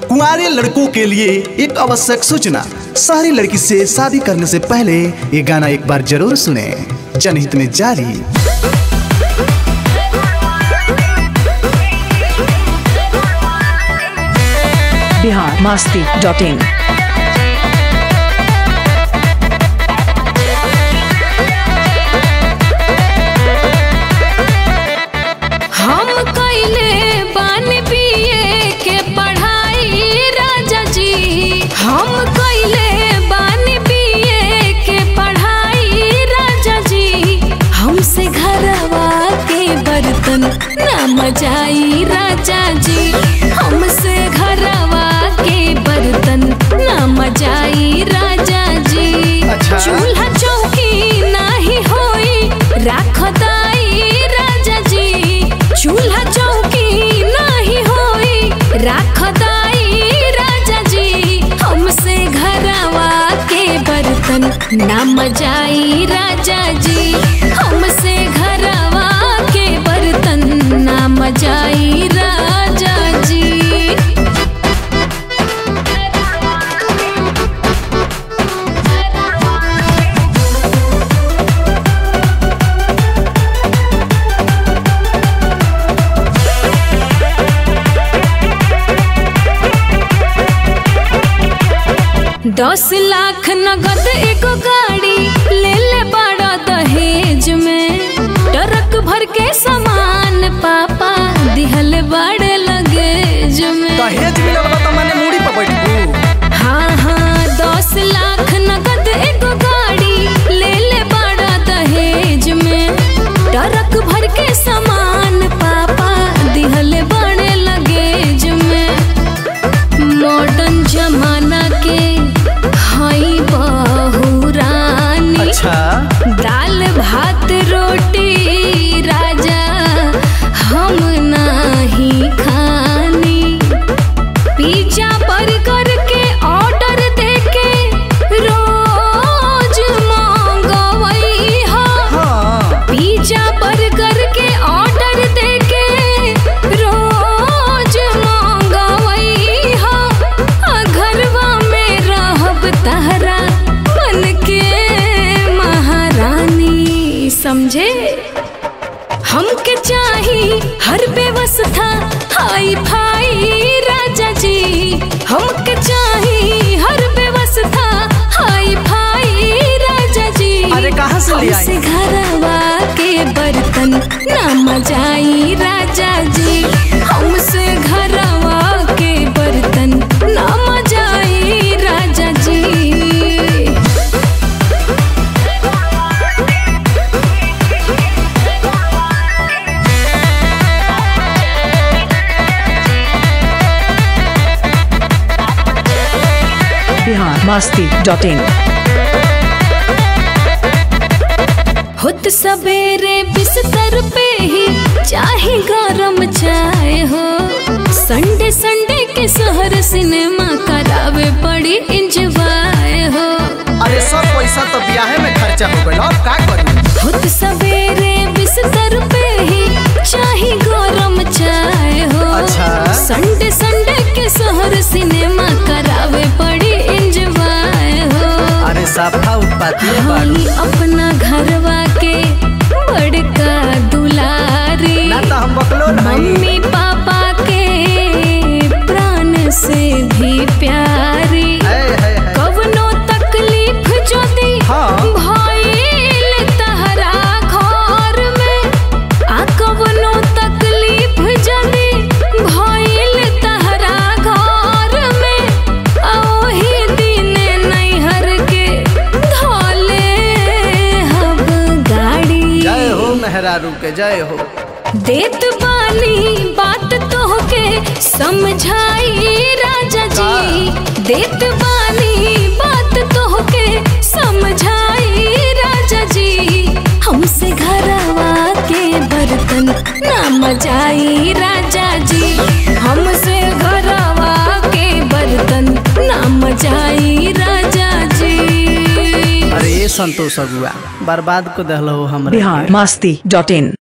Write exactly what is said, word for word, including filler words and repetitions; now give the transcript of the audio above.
कुंवारे लड़कों के लिए एक आवश्यक सूचना, शहरी लड़की से शादी करने से पहले ये गाना एक बार जरूर सुने। जनहित में जारी। Bihar Masti dot in. ना मजाई राजा जी, हमसे घरवा के बर्तन ना मजाई राजा जी। अच्छा। चूल्हा चौकी नाही होई राखदाई राजा जी, चूल्हा चौकी नाही होई राखदाई राजा जी। हमसे घरवा के बर्तन ना मजाई राजा जी, हमसे घरवा के बर्तन ना मजाई राजा जी। दस लाख नगद एगो गाड़ी ले ले बड़ा दहेज में, ट्रक भर के सामान पापा दिहल बड़े लगेज में। दहेज मिलल बा त माने मूड़ी पे बैठबू। हाँ हाँ दस लाख नगद एगो गाड़ी ले ले बड़ा दहेज में, ट्रक भर के सामान पापा दिहल बड़े लगेज में। मॉडर्न जमाना के हाई बहू रानी। अच्छा। दाल भात रोटी राजा हम नहीं खानी, पिज्जा बर्गर के ऑर्डर देके रोज मांगवई हो। हाँ। पिज्जा बर्गर के ऑर्डर देके रोज मांगवई हो। घरवा में रहब तहरा बन के महारानी, समझे? हमके चाही हर व्यवस्था हाई फाई राजा जी, हमके चाही हर व्यवस्था हाई फाई राजा जी। अरे कहाँ से ले आई? हमसे घरवा के बर्तन ना मजाई राजा जी, हमसे घरवा के बर्तन ना मजाई राजा जी। Bihar Masti dot in. होत सवेरे बिस्तर पे ही चाहे गरम चाय हो, संडे संडे के शहर सिनेमा करावे पड़ी इंजॉय हो। अरे सब पैसा तो ब्याह में खर्चा हो गइल, अब का करी? होत सवेरे बिस्तर पे ही चाहे गरम चाय हो। अच्छा। संडे संडे के शहर सिनेमा करावे पड़ी इंजॉय हो। अरे साफा उत्पाती है हाली अपना घरवा के बड़का दुलारी, ना तो हम बकलो मम्मी पापा के प्राण से भी प्यारी। कवनो तकलीफ जदी भइल तहरा घर में, आ कवनो तकलीफ जदी भइल तहरा घर में, ओही दिने नैहर के धोले हब गाड़ी। जय हो मेहरारू के जय हो। देत बानी बात तोहके समझाई राजा जी, देत बानी बात तोहके समझाई राजा जी। हमसे घरवा के बर्तन ना मजाई राजा जी, हमसे घरवा के बर्तन ना मजाई राजा जी। अरे ये संतोष अगुआ बर्बाद को दहलो हमरा। बिहार मस्ती डॉट इन।